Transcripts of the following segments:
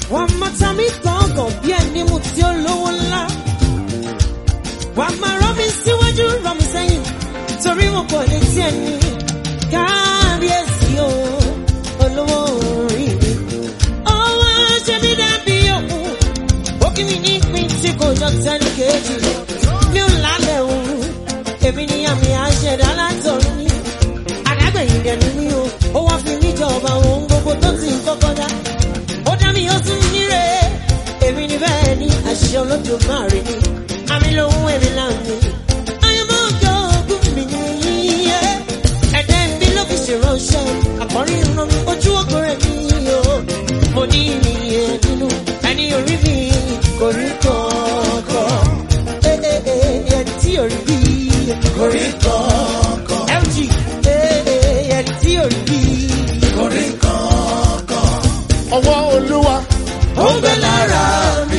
Wọ́n máa ta mí gángan bí ẹni mú tí ó lówó ńlá. Wọ́n máa rán mi síwájú rán mi sẹ́yìn torí wọn kò lè tí ẹni. Kábíyèsí o, olówó orí mi. Ọwọ́ ṣe mí dàbí òkú. Ó kí mi ní ìpín tí kò jọ tẹ́lẹ̀ kejì. Mi ò lálẹ́ òun. Èmi ni àmì àṣẹ̀dá látọ̀run ní. Àdágbẹ̀yìn dẹ̀nu mi o. Ó wá fi mí jọba ohun gbogbo tó ti ń kọ́kọ́ dá. Ó dá mi ó tún níre. Èmi ni bẹ́ẹ̀ ni àṣẹ Olódùmarè ni. Àmì lòun èmi láàmì. Ayọ̀mọ́ ọjọ́ ogún mi ni yíyẹ. Ẹ̀dẹ́ mi ló fi ṣèrànṣẹ́. Àkọ́rí ìran mi ojú ògo rẹ̀ ni o. Mo ní ìyẹn nínú ẹni orí mi kò rí kọ̀ọ̀kan. Ẹni tí orí bí kò rí kọ̀ọ̀kan. LG ẹni tí orí bí kò rí kọ̀ọ̀kan. Ọwọ́ Olúwa ó ń bẹ lára mi.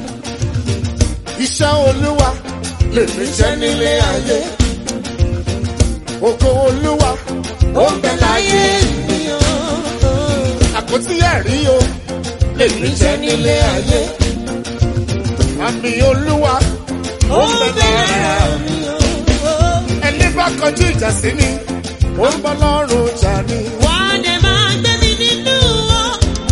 Iṣẹ́ Olúwa lèmi jẹ́ nílé ayé. Ògo Olúwa Ó ń bẹ láyé mi o. àpótí ẹ̀rí o lèmi jẹ́ nílé ayé. Àmì Olúwa Ó ń bẹ lára mi o. ẹni bá kọjú ìjà sí mi ó ń bọ́ lọ́rùn jà ni. Wà á dẹ̀ máa gbé mi nínú o.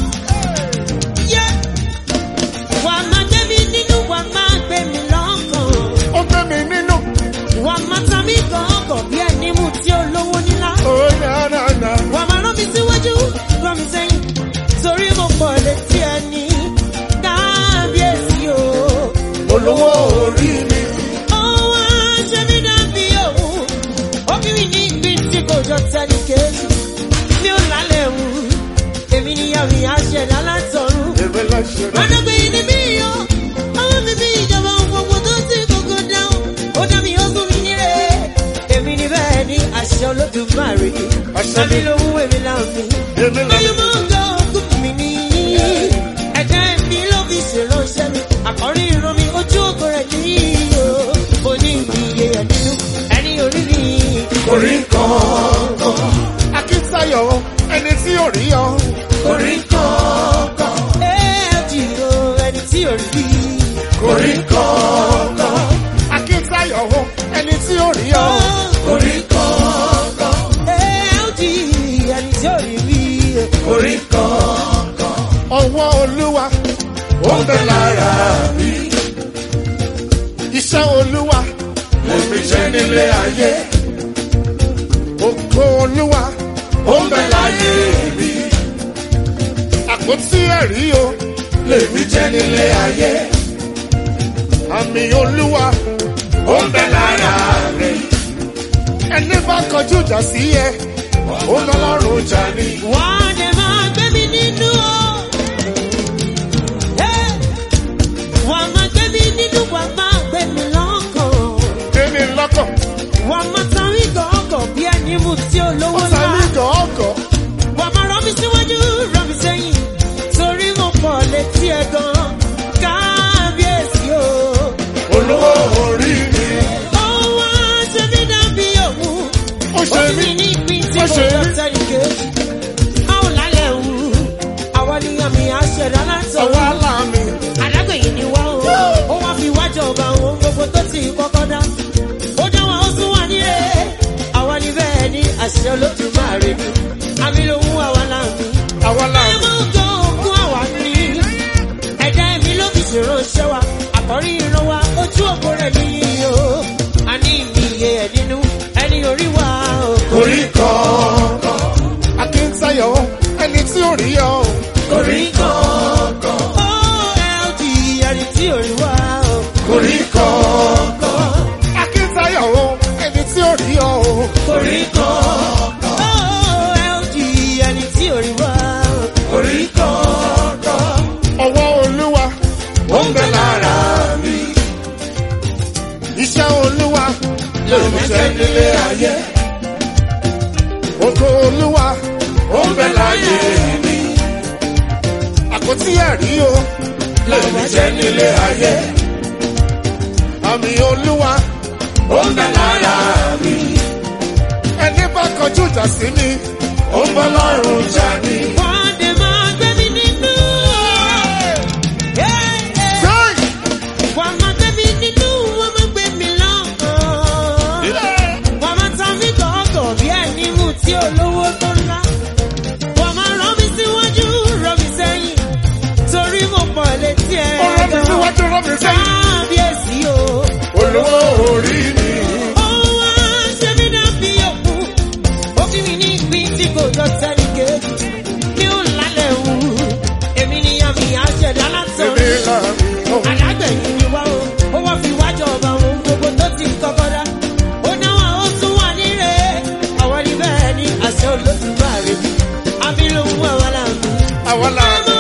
Wà á máa gbé mi nínú, wà á máa gbé mi lọ́kàn. Ó gbé mi nínú. Wà á máa ta mí gángan bí ẹni mú tí ó lówó nílá. Ó yára. Wà á máa rán mi síwájú, rán mi sẹ́yìn. Torí mo pọ̀ létí ẹni. Kábíyèsí o. Olówó orí mi. Ó wá ṣe mí dàbí òun. Ó kí mi ní ìpín tí kò jọ tẹ́lẹ̀ kejì. Mi ò lálẹ́ òun. Èmi ni àmì àṣẹ̀dá látọ̀run. Èmi láṣẹ rẹ̀. Ọ̀dọ́gbé ni mí o. Ọwọ́ mi bí ìjọba gbogbo tó ti gbogbo dáhùn. Ó dá mi ó gún mi níre. Èmi ni bẹ́ẹ̀ ni àṣẹ Olódùmarè. Àṣẹ Àmì lòun èmi láàmì. Èmi láṣẹ. Ayọ̀ máa ń gbọ́ ogún mi ní. Ẹ̀jẹ̀ mi ló fi ṣèrànṣẹ́ mi. Àkọ́rí ìran mi ojú ògo rẹ̀ ní o. Mo ní iye ẹ̀ nínú ẹni orí mi. Kò rí kọ̀ọ̀kan. Akíntayọ̀ ẹni tí ò rí ọ. Kò rí kọ̀ọ̀kan. Ẹ̀ẹ́dì o ẹni tí ò rí. Kò rí kọ̀ọ̀kan. Akíntayọ̀ ẹni tí ò rí ọ. Kò rí kọ̀ọ̀kan. Ẹ̀ẹ́dì ẹni tí ò rí mi. Kò rí kọ̀ọ̀kan. Ọwọ́ Olúwa ó ń bẹ lára mi. Iṣẹ́ Olúwa lèmi jẹ́ nílé ayé. Ògo Olúwa ó ń bẹ láyé mi. Àpótí ẹ̀rí o lèmi jẹ́ nílé ayé. Àmì Olúwa ó ń bẹ lára mi. Ẹni bá kọjú ìjà sí ẹ ó ń bẹ lọ́rùn jà ni. Wà á dẹ̀ máa gbé mi nínú o. Wà á máa gbé mi nínú, wà á máa gbé mi lọ́kàn. Gbé mi lọ́kàn. Wà á máa ta mí gángan bí ẹni mú tí ó lówó Ọ̀sán ńlá. mi gọ̀ọ́gọ̀. Wà á máa rán mi síwájú, rán mi sẹ́yìn. Torí mo pọ̀ létí ẹ̀ gan. Kábíyèsí o. Olówó orí mi. Ó wá ṣe mí dàbí òun. Ó ṣe mí. ní ìpín tí Ó kò ṣe jọ mí. tẹ́lẹ̀ kejì. A ò lálẹ́ òun. Àwa ni àmì àṣẹ̀dá látọ̀run. Ọwọ́ aláàmì. Alágbẹ̀yìn ni wá o. Ó wá fi wájọ ọba ohun gbogbo tó ti kọ́kọ́ dá. Ó dá wa ó tún wà nílé. Àwa ni bẹ́ẹ̀ ni àṣẹ Olódùmarè ni. Àmì lòun àwa láàmì. Àwọn Ẹ aláàmì. máa ń gbọ́ ogún àwa ní. Ẹ̀dá ẹ̀mí ló fi ṣèrànṣẹ́ wa. Àkọ́rí ìran wa ojú ògo rẹ̀ ní o. A ní ìyè ẹ̀ nínú ẹni orí wa o. Orí kọ̀ọ̀kan. Akíntayọ̀ ẹni tí ò rí ọ. Orí kọ̀ọ̀kan. OLD ẹni tí orí wa o. Orí kọ̀ọ̀kan. Akíntayọ̀ ẹni tí ò rí ọ. Orí kọ̀ọ̀kan. OLD ẹni tí orí wa o. Orí kọ̀ọ̀kan. Ọwọ́ Olúwa ó ń bẹ lára mi. Iṣẹ́ Olúwa lèmi jẹ́ nílé ayé. Ògo Olúwa ó ń bẹ láyé mi. Àpótí ẹ̀rí o lèmi jẹ́ nílé ayé. Àmì Olúwa ó ń bẹ lára mi. Ẹni bá kọjú ìjà sí mi ó ń bọ́ lọ́rùn jà ni. Wà á dẹ̀ máa gbé mi nínú. torí mo pọ̀ létí ẹ̀. Ó rán mi síwájú rán mi sẹ́yìn. Kábíyèsí o. Olówó orí mi. Ó wá ṣe mí dàbí òkú. Ó fi mi ní ìpín tí kò jọ sẹ́ni kejì. Mi ò lálẹ́ wù. Èmi ni àmì àṣẹ̀dá látọ̀. Èmi làmì o. Àdágbẹ̀yìn ni wá o. Ó wá fi wájọ ọba ohun gbogbo tó ti kọ́kọ́ dá. Ó náwó ó tún wà níre. Àwọn ní bẹ́ẹ̀ ni àṣẹ Olódùmarè. Àbí lòun àwọn làmì. Àwọn làmì.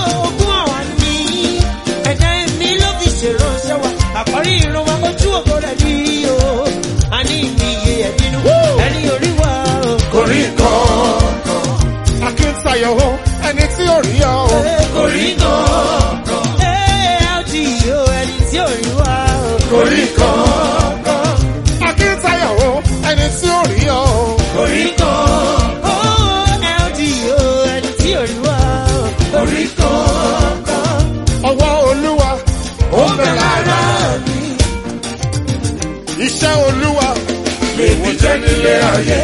Àkọ́rí ìran wa ojú ògo rẹ̀ ní o. A ní ìmìye ẹ̀ nínú. Ẹni orí wa o. Kò rí kankan. Akíntayọ̀ o, ẹni tí ò rí ọ o. Kò rí kankan. LG o, ẹni tí ò rí wa o. Kò rí kankan. Akíntayọ̀ o, ẹni tí ò rí ọ o. Kò rí kankan. LG o, ẹni tí ò rí wa o. Kò rí kankan. Ọwọ́ Olúwa ó ń bẹ lára mi. Iṣẹ́ Olúwa lèmi jẹ́ nílé ayé.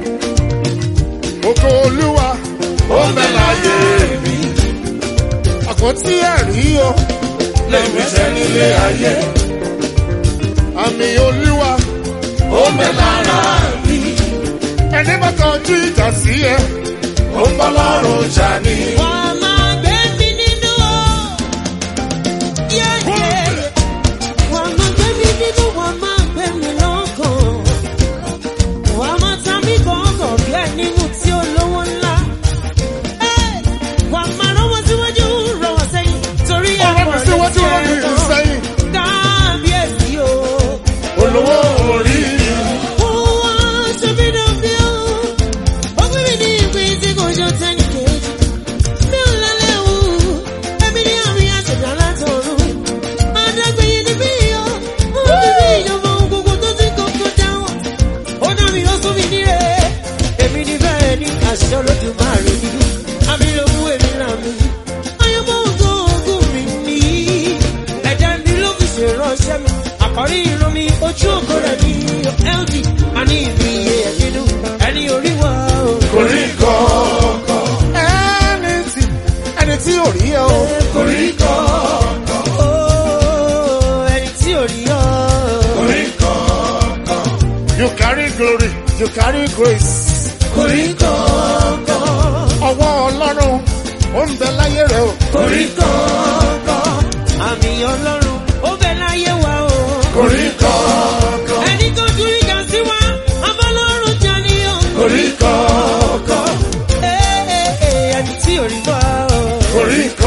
Ògo Olúwa ó ń bẹ láyé mi. Àpótí ẹ̀rí o lèmi jẹ́ nílé ayé. Àmì Olúwa ó ń bẹ lára mi. Ẹni bá kọjú ìjà sí ẹ, ó ń bá lọ́rùn jà ní. Wọ́n máa gbé mi nínú o. Wọ́n máa gbé mi nínú, wọ́n máa gbé mi lọ́kàn. Wọ́n máa ta mí gọ̀ọ̀gọ̀ bí ẹni mú tí olówó ńlá. Wọ́n máa rán wọn síwájú, rán wọn sẹ́yìn. Torí Ọ̀rọ̀ mi síwájú rán mi sẹ́yìn. Kábíyèsí o. Olówó orí mi. Wọ́n ṣe mí dàbí o. Ó gbé mi ní ìpín tí kò jọ tẹ́nì kejì. Mi ò lálẹ́ wù. Èmi ni àmì àṣẹ̀dá látọ̀run. Àdágbẹ̀yìn ni mí o. Mo fi bí ìjọba ohun gbogbo tó ti kọ́kọ́ dáwọ̀. Ó dá mi, ó sún mi níre. Èmi ni bẹ́ẹ̀ ni àṣẹ Olódùmarè ni. Àmì ló mú èmi làmì. Ayọ̀mọ́ ògo ògùn mi ni. Ẹ̀dá mi ló fi ṣèránṣẹ́ mi. Àkọ́rí ìran mi ojú ògo rẹ̀ ni. LD, a ní ìmìye ẹ̀ nínú. Ẹni orí wa o. Kò rí kankan. Ẹni tí ò rí ọ o. Kò rí kankan. Ẹni tí ò rí ọ. Kò rí kankan. You carry glory, you carry grace. Kò rí kankan. Ọwọ́ Ọlọ́run ó ń bẹ láyé rẹ o. Kò rí kankan. Àmì Ọlọ́run ó bẹ láyé wa o. Kò rí kankan. Ẹni tó ju ìjà sí wa, abọ́lọ́run jà ní o. Kò rí kankan. Ẹni tí ò rí wa o. Kò rí kankan.